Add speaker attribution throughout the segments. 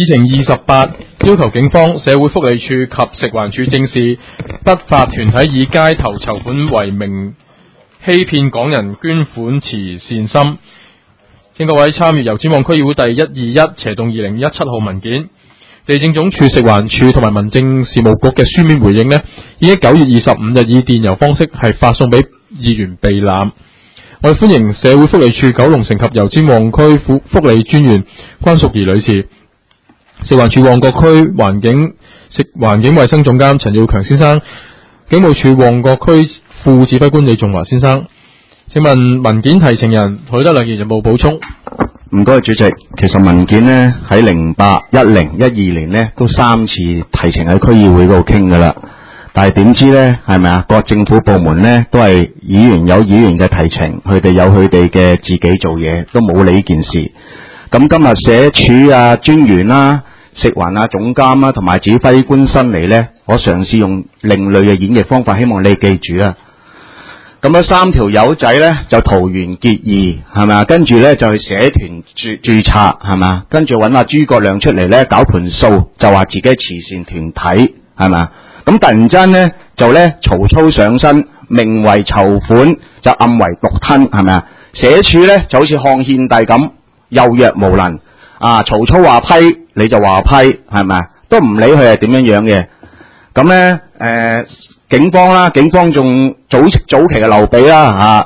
Speaker 1: 議程28要求警方、社會福利署及食環署正視不法團體以街頭籌款為名欺騙港人捐款慈善心。請各位參閱由尖旺區議會第121/2017號文件。地政總署、食環署同埋民政事務局嘅書面回應呢，已經9月25日以電郵方式係發送俾議員備覽。我哋歡迎社會福利署九龍城及油尖旺區福利專員關淑儀女士、食環署旺角區環境衛生總監陳耀強先生、警務處旺角區副指揮官李仲華先生。請問文件提呈人許德亮議員有冇補充？
Speaker 2: 唔該，主席。其實文件呢喺08、10、12年呢都3次提呈喺區議會嗰度傾噶啦，但係點知呢係咪啊？各政府部門呢都係議員有議員嘅提呈，佢哋有佢哋嘅自己做嘢，都冇理呢件事。咁今日社署啊、專員啦、食環啊、總監啊同埋指揮官新嚟呢，我嘗試用另類嘅演繹方法，希望你記住啊。咁樣3條友仔咧就桃園結義係咪啊？跟住咧就去社團註冊係咪啊？跟住揾阿諸葛亮出嚟咧搞盤數，就話自己係慈善團體係咪啊？咁突然間咧就咧曹操上身，名為籌款就暗為獨吞係咪啊？社署咧就好似漢獻帝咁幼弱無能啊！曹操話批你就話批係咪啊？都唔理佢係點樣樣嘅。咁咧警方仲早期嘅劉備啦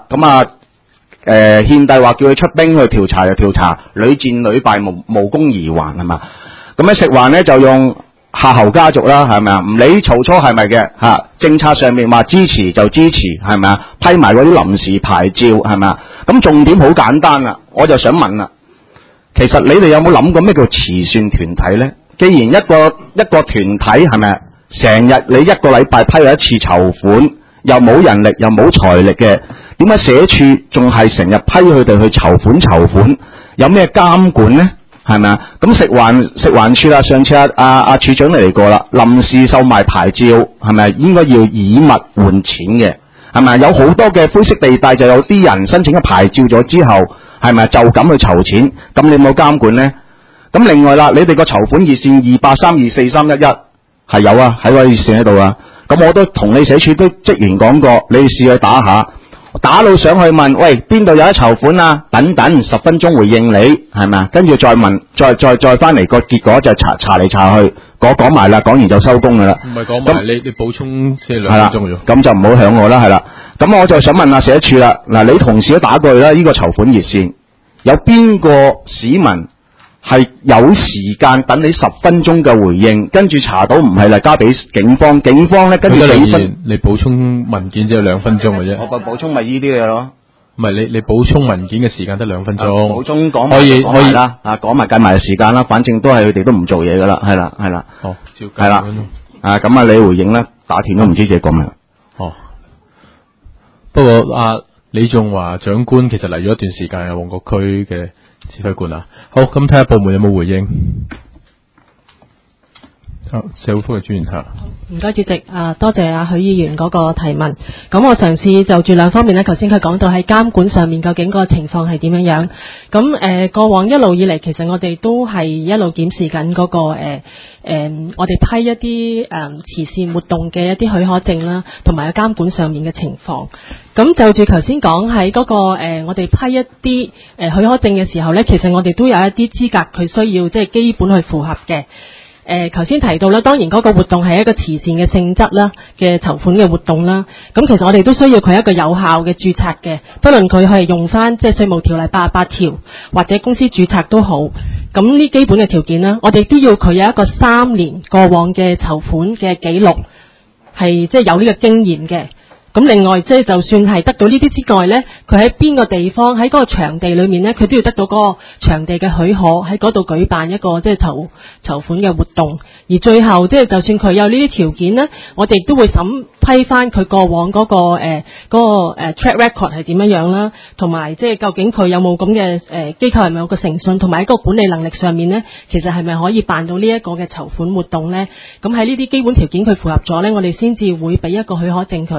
Speaker 2: 獻帝話叫佢出兵去調查就調查，屢戰屢敗無功而還係嘛？咁咧食環咧就用夏侯家族啦係咪啊？唔理曹操係咪嘅政策上面話支持就支持係咪啊？批埋嗰啲臨時牌照係咪啊？咁重點好簡單啦，我就想問啦，其實你哋有冇諗過咩叫慈善團體咧？既然一個團體係咪啊？成日你一個禮拜批一次籌款，又冇人力又冇財力嘅，點解社署仲係成日批佢哋去籌款？有咩監管呢？係咪啊？咁食環署啦，上次阿處長嚟過啦，臨時售賣牌照係咪應該要以物換錢嘅？係咪有好多嘅灰色地帶，就有啲人申請咗牌照咗之後，係咪就咁去籌錢？咁你有冇監管呢？咁另外啦，你哋個籌款熱線28324311。係有啊，喺個熱線喺度啊。咁我都同你社署都職員講過，你試去打下，打到上去問，喂，邊度有得籌款啊？等等10分鐘回應你，係咪啊？跟住再問，再翻嚟個結果就查嚟查去，講埋啦，講完就收工噶啦。唔係講埋，你補充先2分鐘嘅啫。咁就唔好響我啦，係啦。咁我就想問下社署啦，嗱，你同事都打過去啦，呢個籌款熱線有邊個市民係有時間等你10分鐘嘅回應，跟住查到唔係啦，交俾警方咧跟住幾分。你補充文件只有2分鐘嘅啫。我補充咪呢啲嘢咯。唔係你補充文件嘅時間得2分鐘。補充講可以啦，講埋計埋時間啦，反正都係佢哋都唔做嘢噶啦，係啦。哦，照計。係啦。咁你回應啦，打斷都唔知自己講咩。哦。不過李仲華長官其實嚟咗一段時間係旺角區嘅指揮官啊。好，咁睇下部門有冇回應。社會福利專員吓。
Speaker 3: 唔該主席，多謝許議員嗰個提問。咁我嘗試就住2方面咧，頭先佢講到喺監管上面究竟個情況係點樣樣。咁過往一路以嚟，其實我哋都係一路檢視緊嗰個我哋批一啲慈善活動嘅一啲許可證啦，同埋監管上面嘅情況。咁就住頭先講喺嗰個我哋批一啲許可證嘅時候咧，其實我哋都有一啲資格，佢需要即係基本去符合嘅。頭先提到啦，當然嗰個活動係一個慈善嘅性質啦，嘅籌款嘅活動啦。咁其實我哋都需要佢一個有效嘅註冊嘅，不論佢係用翻即係稅務條例88條或者公司註冊都好。咁呢基本嘅條件啦，我哋都要佢有一個3年過往嘅籌款嘅記錄，係即係有呢個經驗嘅。咁另外即係就算係得到呢啲之外咧，佢喺邊個地方喺嗰個場地裏面咧，佢都要得到嗰個場地嘅許可，喺嗰度舉辦一個即係籌款嘅活動。而最後即係就算佢有呢啲條件咧，我哋都會審批翻佢過往嗰個track record 係點樣啦，同埋即係究竟佢有冇咁嘅機構係咪有個誠信，同埋喺個管理能力上面咧，其實係咪可以辦到呢一個嘅籌款活動咧？咁喺呢啲基本條件佢符合咗咧，我哋先至會俾一個許可證佢。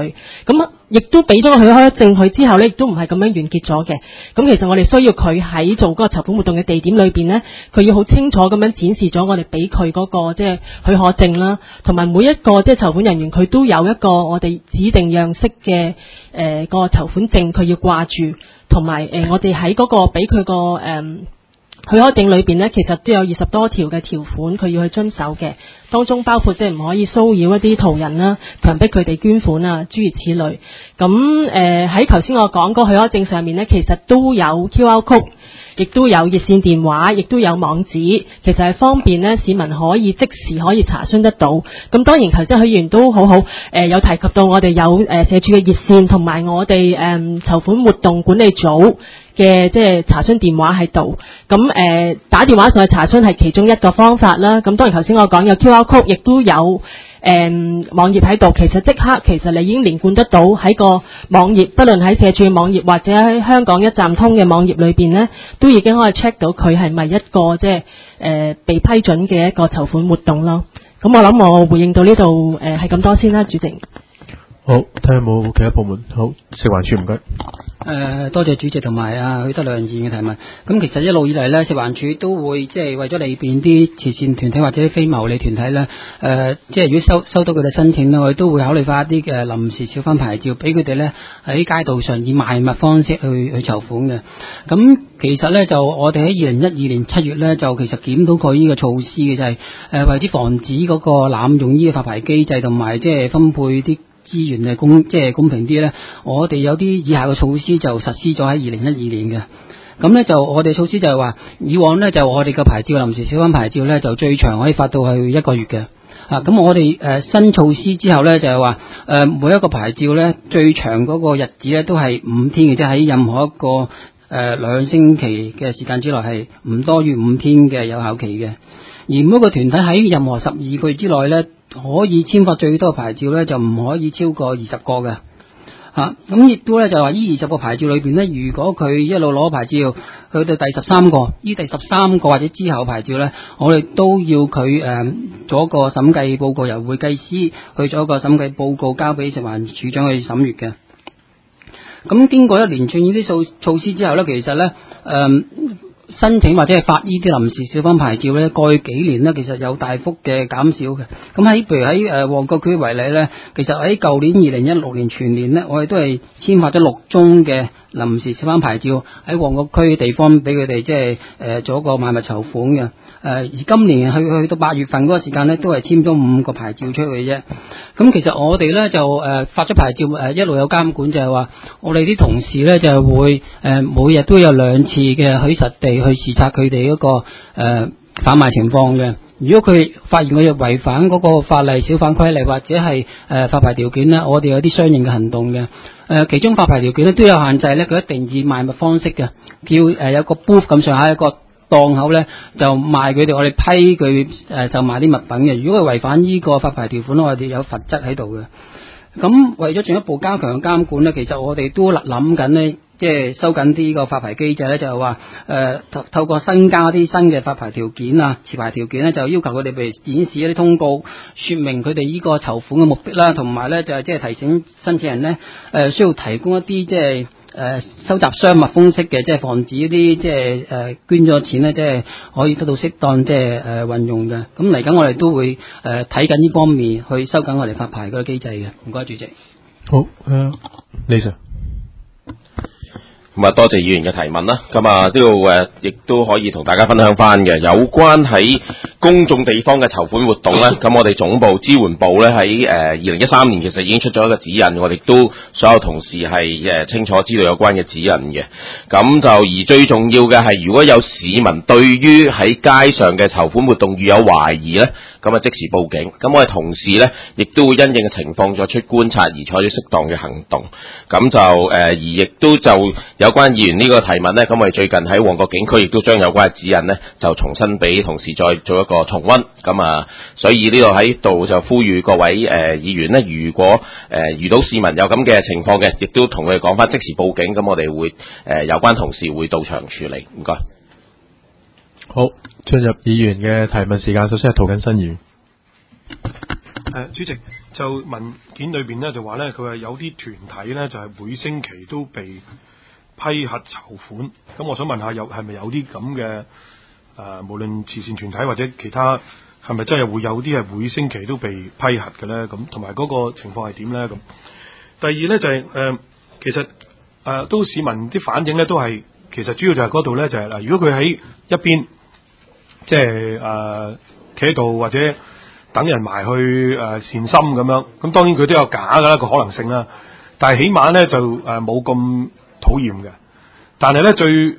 Speaker 3: 咁亦都俾咗個許可證佢之後咧，亦都唔係咁樣完結咗嘅。咁其實我哋需要佢喺做嗰個籌款活動嘅地點裏邊咧，佢要好清楚咁樣展示咗我哋俾佢嗰個即係許可證啦，同埋每一個即係籌款人員佢都有一個我哋指定樣式嘅個籌款證，佢要掛住，同埋我哋喺嗰個俾佢個許可證裏邊咧，其實都有20多條嘅條款，佢要去遵守嘅。當中包括即係唔可以騷擾一啲途人啦，強迫佢哋捐款啊，諸如此類。咁喺頭先我講嗰個許可證上面咧，其實都有 QR code， 亦都有熱線電話，亦都有網址，其實係方便咧市民可以即時可以查詢得到。咁當然頭先許議員都好好有提及到我哋有社署嘅熱線，同埋我哋籌款活動管理組嘅即係查詢電話喺度。咁打電話上去查詢係其中一個方法啦。咁當然頭先我講有 QR code， 亦都有網頁喺度。其實即刻其實你已經連貫得到喺個網頁，不論喺社署嘅網頁或者喺香港一站通嘅網頁裏邊呢，都已經可以 check 到佢係咪一個即係被批准嘅一個籌款活動咯。咁我諗我回應到呢度係咁多先啦，主席。
Speaker 1: 好，睇下有冇其他部門。好，食環署唔該。
Speaker 4: 多謝主席同埋許德亮議員嘅提問。咁其實一路以嚟咧，食環署都會即係為咗利便啲慈善團體或者非牟利團體咧，即係如果收到佢哋申請咧，我哋都會考慮翻一啲嘅臨時小販牌照，俾佢哋咧喺街道上以賣物方式去籌款嘅。咁其實咧就我哋喺2012年7月咧就其實檢討過呢個措施嘅，就係為咗防止嗰個濫用呢個發牌機制同埋即係分配啲資源嘅公平啲咧，我哋有啲以下嘅措施就實施咗喺2012年嘅。咁咧就我哋措施就係話，以往咧就我哋嘅牌照臨時小販牌照咧就最長可以發到去1個月嘅。咁我哋新措施之後咧就係話每一個牌照咧最長嗰個日子咧都係5天嘅，即係喺任何一個2星期嘅時間之內係唔多於5天嘅有效期嘅。而每一個團體喺任何12個月之內咧，可以簽發最多嘅牌照咧，就唔可以超過20個嘅。咁亦都咧就話呢20個牌照裏邊咧，如果佢一路攞牌照去到第13個，呢第13個或者之後牌照咧，我哋都要佢做一個審計報告，由會計師去做一個審計報告交俾食環署長去審閱嘅。咁經過一連串呢啲措施之後咧，其實咧申請或者係發呢啲臨時小販牌照咧，過去幾年咧，其實有大幅嘅減少嘅。咁譬如喺旺角區為例咧，其實喺舊年2016年全年咧，我哋都係簽發咗6宗嘅臨時小販牌照喺旺角區嘅地方俾佢哋即係做一個賣物籌款嘅。而今年去到8月份嗰個時間咧，都係簽咗5個牌照出去嘅啫。咁其實我哋咧就發咗牌照一路有監管，就係話我哋啲同事咧就係會每日都有2次嘅去實地去視察佢哋嗰個販賣情況嘅。如果佢發現佢違反嗰個法例、小販規例或者係發牌條件咧，我哋有啲相應嘅行動嘅。其中發牌條件咧都有限制咧，佢一定以賣物方式嘅，叫有個 booth 咁上下一個檔口咧就賣佢哋，我哋批佢售賣啲物品嘅。如果佢違反呢個發牌條款，我哋有罰則喺度嘅。咁為咗進一步加強監管咧，其實我哋都諗緊咧，即係收緊啲個發牌機制咧，就係話透過新加啲新嘅發牌條件啊、持牌條件咧，就要求佢哋譬如展示一啲通告，說明佢哋呢個籌款嘅目的啦，同埋咧就係即係提醒申請人咧需要提供一啲即係收集商密封式嘅，即係防止一啲即係捐咗錢咧，即係可以得到適當即係運用嘅。咁嚟緊我哋都會睇緊呢方面去收緊我哋發牌嗰個機制嘅。唔該，主席。
Speaker 1: 好，李 Sir。
Speaker 5: 咁啊，多謝議員嘅提問啦。咁啊，呢度亦都可以同大家分享翻嘅有關喺公眾地方嘅籌款活動咧。咁我哋總部支援部咧喺2013年其實已經出咗一個指引，我哋都所有同事係清楚知道有關嘅指引嘅。咁就而最重要嘅係，如果有市民對於喺街上嘅籌款活動遇有懷疑咧，咁啊即時報警。咁我哋同事咧亦都會因應嘅情況作出觀察而採取適當嘅行動。咁就而亦都就有關議員呢個提問呢，咁我哋最近喺旺角警區亦都將有關嘅指引呢，就重新俾同事再做一個重溫。咁啊，所以呢度喺度就呼籲各位議員呢，如果遇到市民有咁嘅情況嘅，亦都同佢哋講翻即時報警。咁我哋會有關同事會到場處理。唔該。
Speaker 1: 好，進入議員嘅提問時間，首先係涂謹申議員。
Speaker 6: 主席就文件裏邊咧就話咧，佢話有啲團體咧就係每星期都被批核籌款。咁我想問下，係咪有啲咁嘅無論慈善團體或者其他，係咪真係會有啲係每星期都被批核嘅咧？咁同埋嗰個情況係點咧？咁第二咧就係其實都市民啲反應咧都係其實主要就係嗰度咧就係嗱，如果佢喺一邊即係企喺度或者等人埋去善心咁樣，咁當然佢都有假噶啦個可能性啦，但係起碼咧就冇咁討厭嘅。但係咧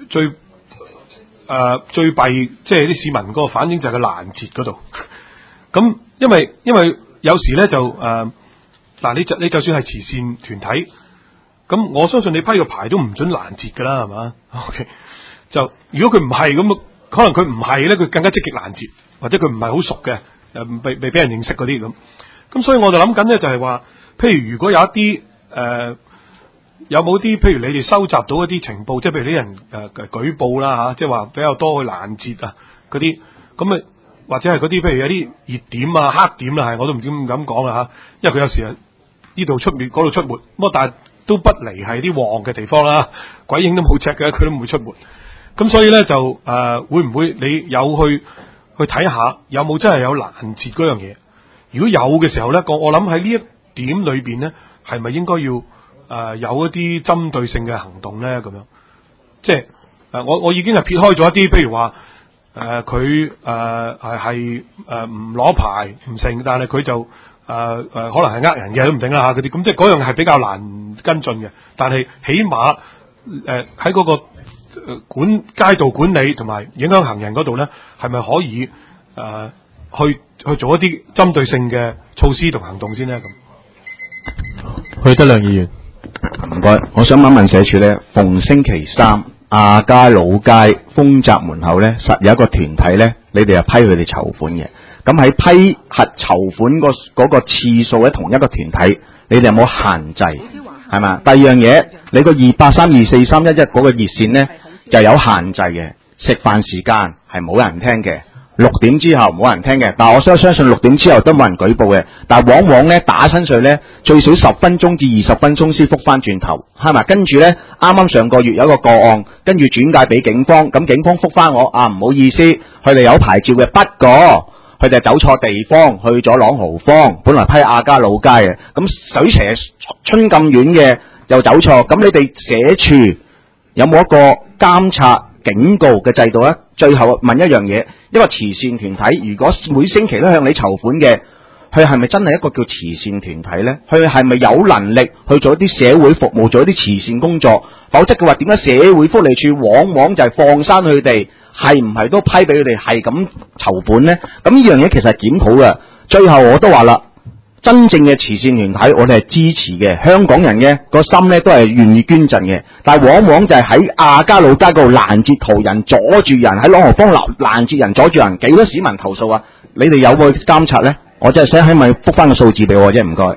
Speaker 6: 最弊即係啲市民個反應就係個攔截嗰度。咁因為有時咧就嗱你就算係慈善團體，咁我相信你批個牌都唔准攔截噶啦，係嘛 ？OK， 就如果佢唔係咁，可能佢唔係咧，佢更加積極攔截，或者佢唔係好熟嘅。未俾人認識嗰啲咁所以我就諗緊咧，就係話，譬如果有一啲有冇啲，譬如你哋收集到一啲情報，即係譬如啲人舉報啦嚇，即係話比較多去攔截啊嗰啲，咁或者係嗰啲譬如有啲熱點啊、黑點啦，我都唔知咁講啦嚇，因為佢有時呢度出沒嗰度出沒，咁但係都不離係啲旺嘅地方啦，鬼影都冇隻嘅，佢都唔會出沒，咁所以咧就會唔會你有去睇下有冇真係有攔截嗰樣嘢？如果有嘅時候咧，我諗喺呢一點裏邊咧，係咪應該要有一啲針對性嘅行動咧？咁樣，即係我已經係撇開咗一啲，譬如話佢係唔攞牌唔成，但係佢就可能係人嘅都唔定啦嚇嗰啲，咁即係嗰樣係比較難跟進嘅。但係起碼喺嗰個街道管理同埋影響行人嗰度咧，係咪可以去做一啲針對性嘅措施同行動先咧？咁，
Speaker 1: 許德亮議員，
Speaker 2: 唔該，我想問社署咧，逢星期三亞皆老街豐澤門口咧，實有一個團體咧，你哋係批佢哋籌款嘅。咁喺批核籌款嗰個次數喺同一個團體，你哋有冇限制？係嘛？第二樣嘢，你個28324311嗰個熱線咧就有限制嘅，食飯時間係冇人聽嘅，6點之後冇人聽嘅。但係我相信6點之後都冇人舉報嘅。但係往往咧打親上咧最少10分鐘至20分鐘先覆翻轉頭，係嘛？跟住咧啱啱上個月有一個個案，跟住轉介俾警方，咁警方覆翻我唔好意思，佢哋有牌照嘅，不過佢哋走錯地方，去咗朗豪坊，本來批亞皆老街嘅，咁水蛇春咁遠嘅又走錯，咁你哋社署有冇一個監察警告嘅制度咧？最後問一樣嘢，一個慈善團體如果每星期都向你籌款嘅，佢係咪真係一個叫慈善團體咧？佢係咪有能力去做一啲社會服務，做一啲慈善工作？否則嘅話，點解社會福利署往往就係放生佢哋？係唔係都批俾佢哋係咁籌款呢？咁呢樣嘢其實係檢討嘅。最後我都話啦，真正嘅慈善團體我哋係支持嘅，香港人嘅個心咧都係願意捐贈嘅。但係往往就係喺亞皆老街嗰度攔截途人，阻住人，喺朗豪坊攔截人，阻住人，幾多市民投訴啊？你哋有冇監察呢？我真係想希望覆翻個數字俾我啫，唔該。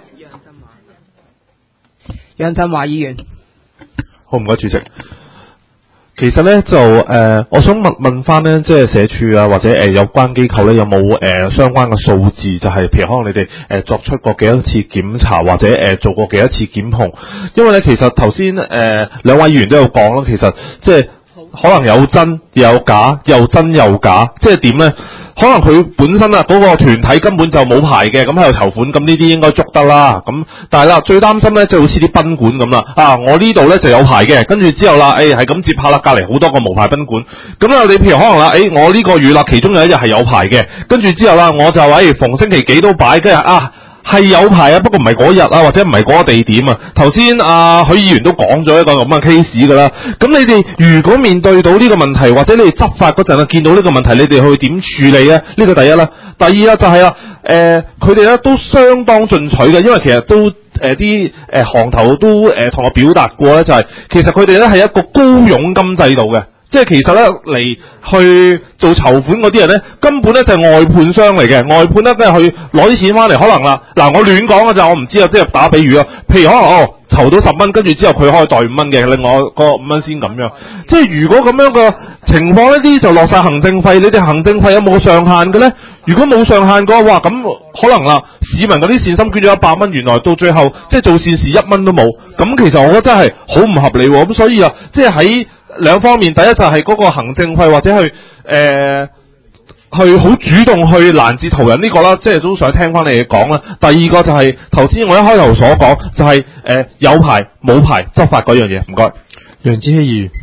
Speaker 7: 楊振華議員，
Speaker 1: 好，唔該主席。其實咧就我想問翻咧，即係社署啊，或者有關機構咧，有冇相關嘅數字，就係譬如可能你哋作出過幾多次檢查，或者做過幾多次檢控？因為咧，其實頭先兩位議員都有講啦，其實即係可能有真有假，又真又假，即係點咧？可能佢本身嗰個團體根本就冇牌嘅，咁喺度籌款，咁呢啲應該捉得啦。咁但係啦，最擔心咧，即係好似啲賓館咁啦。我呢度咧就有牌嘅，跟住之後啦，係咁接拍啦，隔離好多個無牌賓館。咁啦，你譬如可能啦，我呢個月啦，其中有一日係有牌嘅，跟住之後啦，我就逢星期幾都擺，跟住係有牌啊，不過唔係嗰日或者唔係嗰個地點啊。頭先許議員都講咗一個咁嘅 case 噶啦。咁你哋如果面對到呢個問題，或者你哋執法嗰陣見到呢個問題，你哋去點處理咧？呢個第一啦。第二啦就係佢哋咧都相當進取嘅，因為其實都啲行頭都同我表達過咧，就係其實佢哋咧係一個高佣金制度嘅。
Speaker 7: 即係其實咧嚟去做籌款嗰啲人咧，根本咧就係外判商嚟嘅。外判咧都係去攞啲錢翻嚟，可能啦，嗱我亂講嘅咋，我唔知啊，即係打比喻啊。譬如可能籌到10蚊，跟住之後佢可以袋5蚊嘅，另外個5蚊先咁樣。即係如果咁樣嘅情況咧，呢啲就落晒行政費。你哋行政費有冇上限嘅咧？如果冇上限嘅話，咁可能啦，市民嗰啲善心捐咗100蚊，原來到最後即係做善事1蚊都冇。咁其實我覺得真係好唔合理喎。咁所以啊，即係喺兩方面，第一就係嗰個行政費或者去好主動去攔截途人呢個啦，即係都想聽翻你哋講啦。第二個就係頭先我一開頭所講，就係有牌冇牌執法嗰樣嘢。唔該，
Speaker 1: 楊子希議員。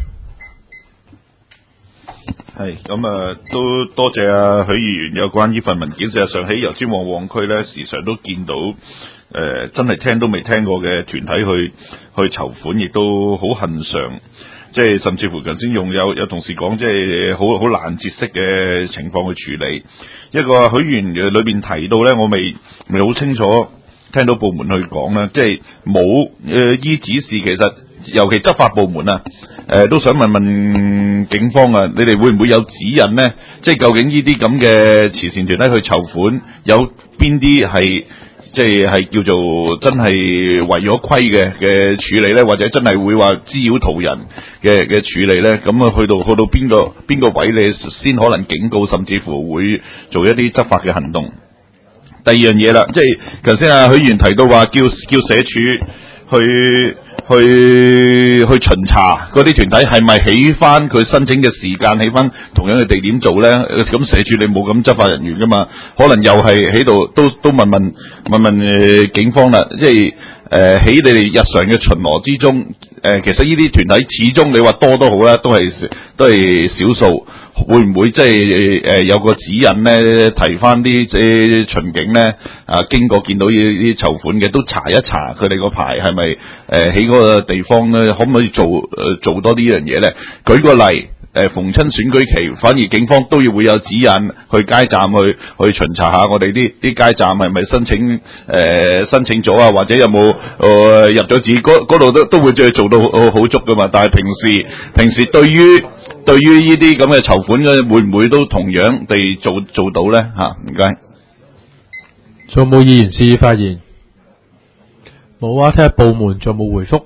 Speaker 8: 係咁啊，都多謝啊許議員有關呢份文件。事實上喺油尖旺區咧，時常都見到真係聽都未聽過嘅團體去籌款，亦都好恆常。即係甚至乎頭先有同事講，即係好攔截式嘅情況去處理。一個許議員裏邊提到咧，我未好清楚聽到部門去講啦，即係冇依指示。其實尤其執法部門啊，都想問問警方啊，你哋會唔會有指引呢？即係究竟呢啲咁嘅慈善團體去籌款，有邊啲係即係叫做真係違咗規嘅處理咧，或者真係會話滋擾途人嘅處理咧？咁啊，去到邊個位你先可能警告，甚至乎會做一啲執法嘅行動。第二樣嘢啦，即係頭先啊許議員提到話叫社署去巡查嗰啲團體係咪起翻佢申請嘅時間，起翻同樣嘅地點做咧？咁社署你冇咁執法人員噶嘛？可能又係喺度都問警方啦，即係喺你哋日常嘅巡邏之中，其實呢啲團體始終你話多都好啦，都係少數。會唔會即係有個指引咧，提翻啲即係巡警咧經過見到呢啲籌款嘅，都查一查佢哋個牌係咪喺嗰個地方咧，可唔可以做多呢樣嘢咧？舉個例，逢親選舉期，反而警方都要會有指引去街站去巡查下我哋啲街站係咪申請咗啊，或者有冇入咗紙，嗰度都會做到好足噶嘛。但係平時對於呢啲咁嘅籌款嘅，會唔會都同樣地做到咧？唔該。
Speaker 1: 仲有冇議員示意發言？冇啊，睇下部門仲有冇回覆。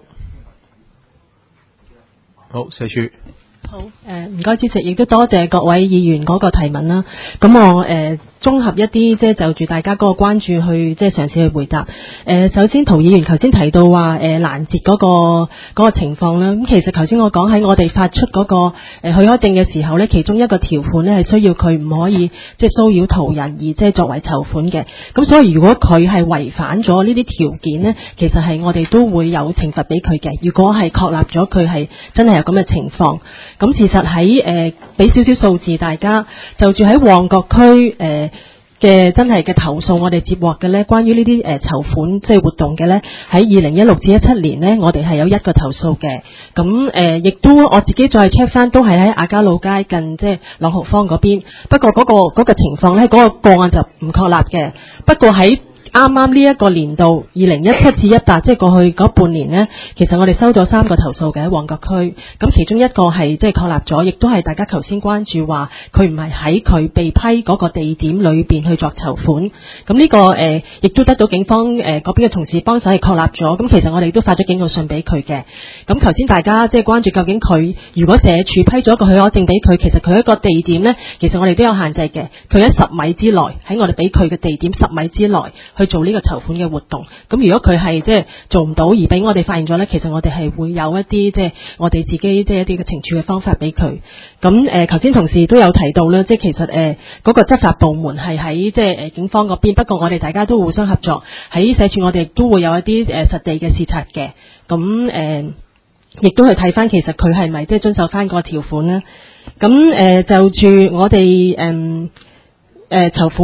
Speaker 1: 好，社署。
Speaker 3: 好，唔該主席，亦都多謝各位議員嗰個提問啦。咁我綜合一啲即係就住大家嗰個關注去即係嘗試去回答。首先涂議員頭先提到話攔截嗰個情況啦。咁其實頭先我講喺我哋發出嗰個許可證嘅時候咧，其中一個條款咧係需要佢唔可以即係騷擾途人而即係作為籌款嘅。咁所以如果佢係違反咗呢啲條件咧，其實係我哋都會有懲罰俾佢嘅。如果係確立咗佢係真係有咁嘅情況。咁事實喺俾少少數字大家，就住喺旺角區嘅真係嘅投訴，我哋接獲嘅咧，關於呢啲籌款即係活動嘅咧，喺2016至17年咧，我哋係有1個投訴嘅。咁亦都我自己再 check 翻，都係喺亞皆老街近即係朗豪坊嗰邊。不過嗰個情況咧，嗰個個案就唔確立嘅。不過喺啱啱呢一個年度2017至18，即係過去嗰半年呢，其實我哋收咗3個投訴嘅喺旺角區。咁其中一個係即係確立咗，亦都係大家頭先關注話佢唔係喺佢被批嗰個地點裏邊去作籌款。咁呢個亦都得到警方嗰邊嘅同事幫手係確立咗。咁其實我哋都發咗警告信俾佢嘅。咁頭先大家即係關注究竟佢如果社署批咗一個許可證俾佢，其實佢一個地點呢，其實我哋都有限制嘅。佢喺10米之內，喺我哋俾佢嘅地點10米之內去做呢個籌款嘅活動。咁如果佢係即係做唔到而俾我哋發現咗呢，其實我哋係會有一啲即係我哋自己即係一啲嘅懲處嘅方法俾佢。咁頭先同事都有提到啦，即係其實嗰個執法部門係喺即係警方嗰邊，不過我哋大家都互相合作，喺社署我哋都會有一啲實地嘅視察嘅。咁亦都去睇翻其實佢係咪即係遵守翻個條款呢？咁就住我哋籌款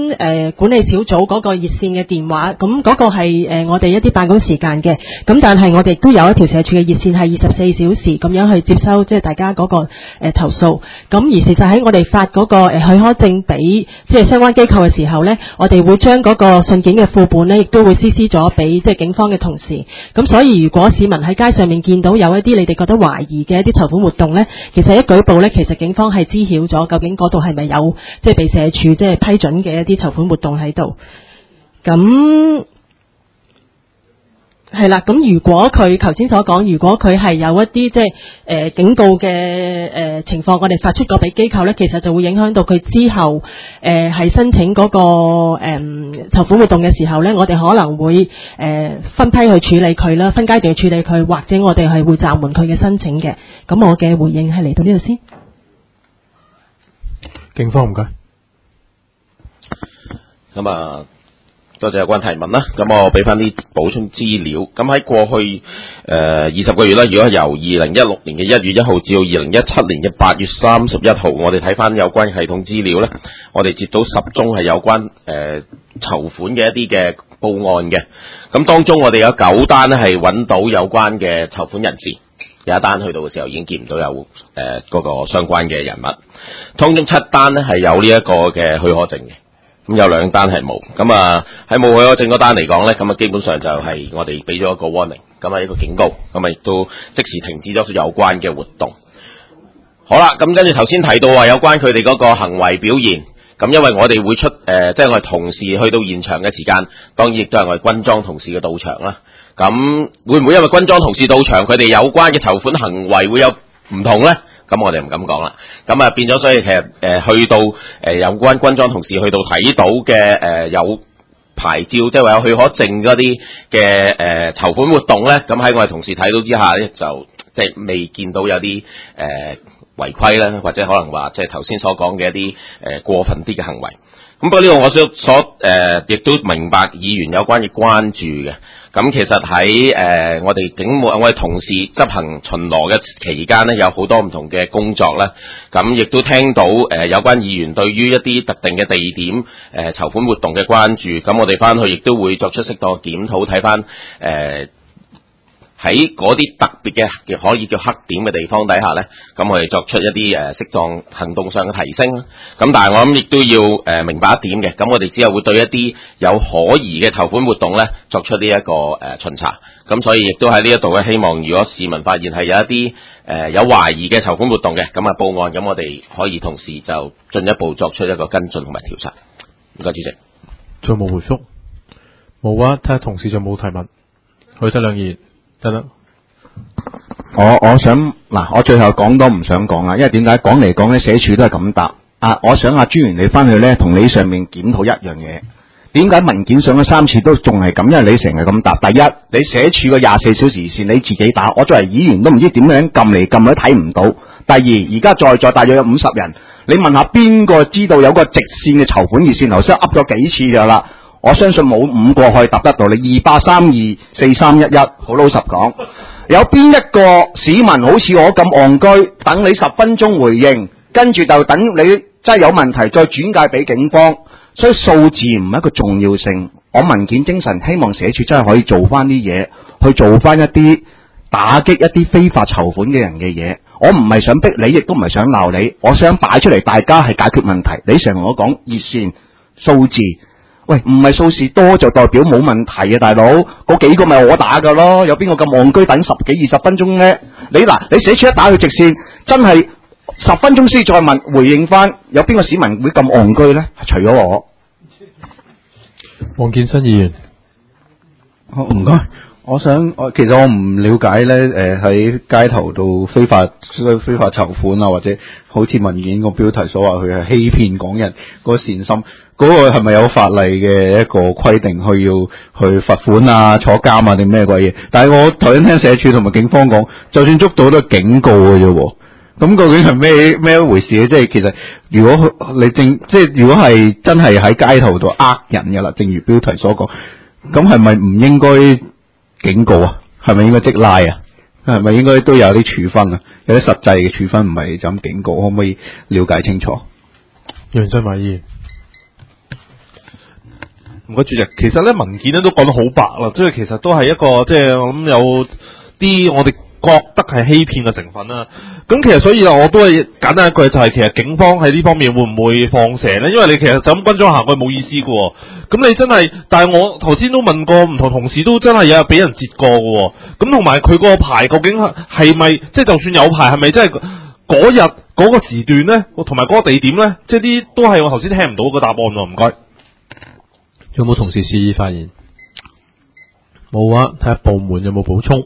Speaker 3: 管理小組嗰個熱線嘅電話，咁嗰個係我哋一啲辦公時間嘅，咁但係我哋都有一條社署嘅熱線係24小時咁樣去接收即係大家嗰個投訴。咁而事實喺我哋發嗰個許可證俾即係相關機構嘅時候咧，我哋會將嗰個信件嘅副本咧，亦都會CC咗俾即係警方嘅同事。咁所以如果市民喺街上面見到有一啲你哋覺得懷疑嘅一啲籌款活動咧，其實一舉報咧，其實警方係知曉咗究竟嗰度係咪有即係被社署即係批准嘅一啲籌款活動喺度。咁係啦，咁如果佢頭先所講，如果佢係有一啲即係警告嘅情況，我哋發出過俾機構咧，其實就會影響到佢之後係申請嗰個籌款活動嘅時候咧，我哋可能會分批去處理佢啦，分階段去處理佢，或者我哋係會暫緩佢嘅申請嘅。咁我嘅回應係嚟到呢度先。
Speaker 1: 警方唔該。
Speaker 5: 咁啊，多謝有關提問啦。咁我俾翻啲補充資料。咁喺過去20個月啦，如果係由2016年嘅1月1號至到2017年嘅8月31號，我哋睇翻有關系統資料咧，我哋接到10宗係有關籌款嘅一啲嘅報案嘅。咁當中我哋有9單咧係揾到有關嘅籌款人士，有一單去到嘅時候已經見唔到有嗰個相關嘅人物。當中7單咧係有呢一個嘅許可證嘅。咁有2單係冇，咁啊喺冇許可證嗰單嚟講咧，咁啊基本上就係我哋俾咗一個 warning， 咁啊一個警告，咁啊亦都即時停止咗有關嘅活動。好啦，咁跟住頭先提到話有關佢哋嗰個行為表現，咁因為我哋會出即係我哋同事去到現場嘅時間，當然亦都係我哋軍裝同事嘅到場啦。咁會唔會因為軍裝同事到場，佢哋有關嘅籌款行為會有唔同咧？咁我哋唔敢講啦，咁啊變咗，所以其實去到有關軍裝同事去到睇到嘅有牌照，即係話有許可證嗰啲嘅籌款活動咧，咁喺我哋同事睇到之下咧，就即係未見到有啲違規啦，或者可能話即係頭先所講嘅一啲過分啲嘅行為。咁不過呢個我所亦都明白議員有關嘅關注嘅。咁其實喺我哋同事執行巡邏嘅期間呢，有好多唔同嘅工作啦。咁亦都聽到有關議員對於一啲特定嘅地點籌款活動嘅關注。咁我哋翻去亦都會作出適當嘅檢討，睇翻喺嗰啲特別嘅可以叫黑點嘅地方底下呢，咁我哋作出一啲適當行動上嘅提升啦。咁但係我諗亦都要明白一點嘅，咁我哋只係會對一啲有可疑嘅籌款活動呢作出呢一個巡查。咁所以亦都喺呢一度呢，希望如果市民發現係有一啲有懷疑嘅籌款活動嘅，咁啊報案，咁我哋可以同時就進一步作出一個跟進同埋調查。唔該，主席。
Speaker 1: 仲有冇回覆？冇啊，睇下同事仲冇提問。許德亮議員。得啦，
Speaker 2: 我想嗱，我最後講都唔想講啦，因為點解講嚟講咧，社署都係咁答啊。我想專員你翻去咧，同你上面檢討一樣嘢，點解文件上咗3次都仲係咁？因為你成日咁答。第一，你社署個24小時線你自己打，我作為議員都唔知點樣撳嚟撳去睇唔到。第二，而家在大約有50人，你問下邊個知道有個直線嘅籌款熱線？頭先噏咗幾次㗎啦。我相信冇5個可以答得到你28324311。好老實講，有邊一個市民好似我咁戇居，等你10分鐘回應，跟住就等你真係有問題再轉介俾警方？所以數字唔係一個重要性。我文件精神希望社署真係可以做翻啲嘢，去做翻一啲打擊一啲非法籌款嘅人嘅嘢。我唔係想逼你，亦都唔係想鬧你，我想擺出嚟大家係解決問題。你成日同我講熱線數字。喂，唔係數字多就代表冇問題啊，大佬，嗰幾個咪我打噶咯，有邊個咁戇居等10幾20分鐘呢？你社署一打去直線，真係10分鐘先再問回應翻，有邊個市民會咁戇居呢？除咗我，
Speaker 1: 黃建新議員，
Speaker 9: 好唔該。其實我唔了解咧，喺街頭度非法籌款啊，或者好似文件個標題所話佢係欺騙港人嗰個善心，嗰個係咪有法例嘅一個規定，去要去罰款啊、坐監啊定咩鬼嘢？但係我頭先聽社署同埋警方講，就算捉到都係警告嘅啫。咁究竟係咩一回事咧？即係其實如果如果係真係喺街頭度呃人嘅啦，正如標題所講，咁係咪唔應該警告啊？係咪應該即拉啊？係咪應該都有啲處分啊？有啲實際嘅處分，唔係就咁警告，可唔可以了解清楚？
Speaker 1: 楊振華議員，
Speaker 7: 唔該主席，其實咧文件咧都講得好白啦，即係其實都係一個即係我諗有啲我哋覺得係欺騙嘅成分啦。咁其實所以我都係簡單一句就係，其實警方喺呢方面會唔會放蛇咧？因為你其實就咁軍裝行過去冇意思嘅喎。咁你真係，但係我頭先都問過唔同同事，都真係有俾人截過嘅喎。咁同埋佢個牌究竟係咪即係就算有牌係咪真係嗰日嗰個時段咧，同埋嗰個地點咧，即係啲都係我頭先聽唔到個答案喎。唔該。
Speaker 1: 有冇同事示意發言？冇啊，睇下部門有冇補充。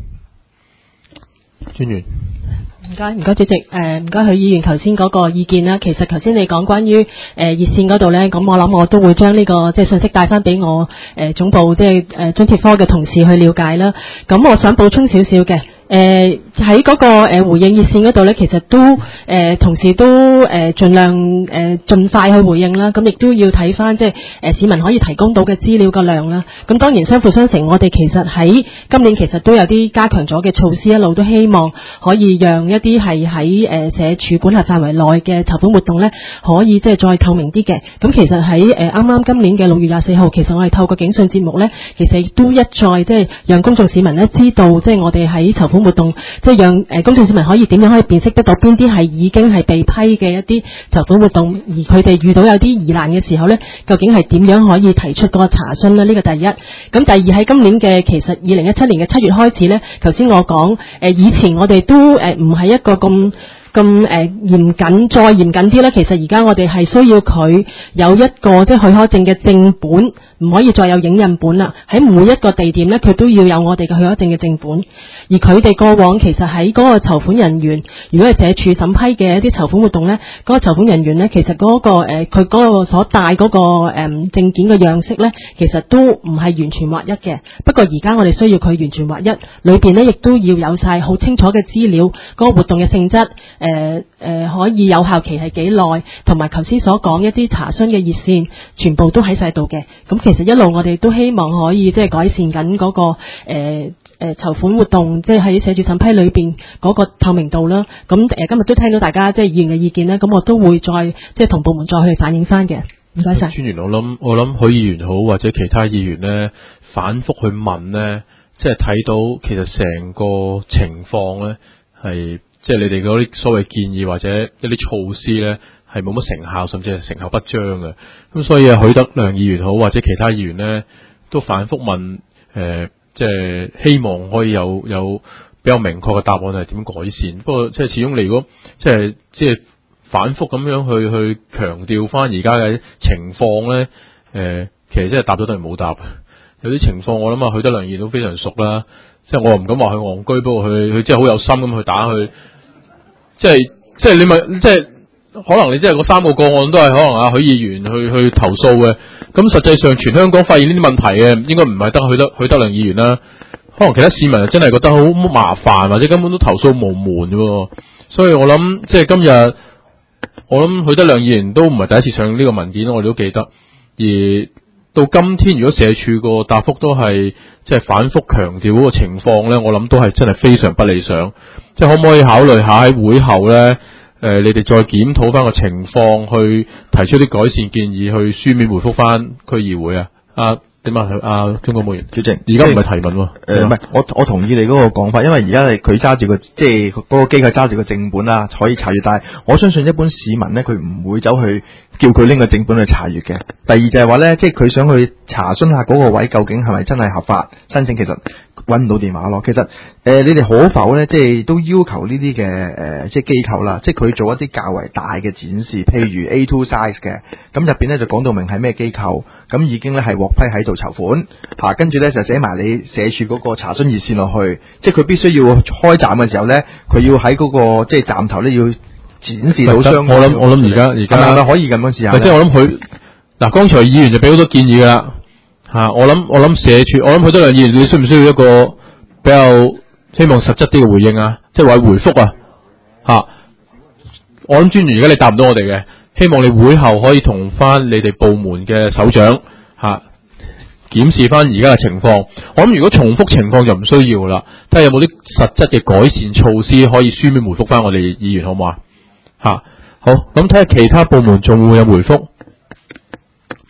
Speaker 1: 專員。
Speaker 3: 唔該主席，唔該許議員頭先嗰個意見啦。其實頭先你講關於熱線嗰度咧，咁我諗我都會將呢個即係信息帶翻俾我總部即係津貼科嘅同事去了解啦。咁我想補充少少嘅。喺嗰個回應熱線嗰度咧，其實都同事都盡量盡快去回應啦。咁亦都要睇翻即係市民可以提供到嘅資料個量啦。咁當然相輔相成，我哋其實喺今年其實都有啲加強咗嘅措施，一路都希望可以讓一啲係喺社署管轄範圍內嘅籌款活動咧，可以即係再透明啲嘅。咁其實喺啱啱今年嘅6月24號，其實我哋透過警訊節目咧，其實亦都一再即係讓公眾市民咧知道，即係我哋喺籌款活動，即係讓公眾市民可以點樣可以辨識得到邊啲係已經係被批嘅一啲籌款活動，而佢哋遇到有啲疑難嘅時候咧，究竟係點樣可以提出嗰個查詢咧？呢個第一。咁第二喺今年嘅其實2017年嘅7月開始咧，頭先我講以前我哋都唔係一個咁嚴謹，再嚴謹啲咧。其實而家我哋係需要佢有一個即係許可證嘅正本，唔可以再有影印本啦。喺每一個地點咧，佢都要有我哋嘅許可證嘅正本。而佢哋過往其實喺嗰個籌款人員，如果係社署審批嘅一啲籌款活動咧，嗰個籌款人員咧，其實嗰個佢嗰個所帶嗰個證件嘅樣式咧，其實都唔係完全劃一嘅。不過而家我哋需要佢完全劃一，裏邊咧亦都要有晒好清楚嘅資料，嗰個活動嘅性質。可以有效期係幾耐，同埋頭先所講一啲查詢嘅熱線，全部都喺晒度嘅。咁其實一路我哋都希望可以即係改善緊嗰個籌款活動，即係喺社署審批裏邊嗰個透明度啦。咁今日都聽到大家即係議員嘅意見啦，咁我都會再即係同部門再去反映翻嘅。唔該晒。
Speaker 1: 專員，我諗許議員好或者其他議員呢，反覆去問呢，即係睇到其實成個情況呢係。即係你哋嗰啲所謂建議或者一啲措施咧，係冇乜成效，甚至係成效不彰嘅。咁所以許德亮議員好或者其他議員咧，都反覆問即係希望可以有比較明確嘅答案係點改善。不過即係始終你如果即係反覆咁樣去強調翻而家嘅情況咧，其實真係答咗都係冇答。有啲情況我諗啊，許德亮議員都非常熟啦。即係我又唔敢話佢戇居，不過佢真係好有心咁去打佢。即係你咪即係可能你即係嗰3個個案都係可能許議員去投訴嘅，咁實際上全香港發現呢啲問題嘅應該唔係得許德亮議員啦，可能其他市民真係覺得好麻煩，或者根本都投訴無門嘅。所以我諗即係今日我諗許德亮議員都唔係第一次上呢個文件，我哋都記得。而到今天如果社署個答覆都係即係反覆強調嗰個情況咧，我諗都係真係非常不理想。即係可唔可以考慮下喺會後咧，你哋再檢討翻個情況，去提出啲改善建議，去書面回覆翻區議會啊？點啊？鍾國務員主席，而家唔係提問喎。
Speaker 10: 唔係，我同意你嗰個講法，因為而家係佢揸住個即係嗰個機構揸住個正本啦，可以查閱。但係我相信一般市民咧，佢唔會走去叫佢拎個正本去查閱嘅。第二就係話咧，即係佢想去查詢下嗰個位究竟係咪真係合法申請，其實揾唔到電話咯。其實你哋可否咧，即係都要求呢啲嘅即係機構啦，即係佢做一啲較為大嘅展示，譬如 A2 size 嘅，咁入邊咧就講到明係咩機構，咁已經咧係獲批喺度籌款嚇，跟住咧就寫埋你社署嗰個查詢熱線落去，即係佢必須要開站嘅時候咧，佢要喺嗰個即係站頭咧要展示到相關。
Speaker 1: 我諗而家
Speaker 10: 係咪可以咁樣試下？
Speaker 1: 即係我諗佢嗱，剛才議員就俾好多建議㗎啦嚇，我諗社署，我諗許德亮議員，你需唔需要一個比較希望實質啲嘅回應啊？即係話回覆啊嚇！我諗專員而家你答唔到我哋嘅，希望你會後可以同翻你哋部門嘅首長嚇檢視翻而家嘅情況。我諗如果重複情況就唔需要啦，睇下有冇啲實質嘅改善措施可以書面回覆翻我哋議員，好唔好啊？嚇好，咁睇下其他部門仲會有回覆。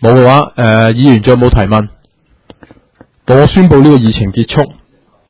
Speaker 1: 冇嘅話，議員仲有冇提問？我宣布呢個議程結束。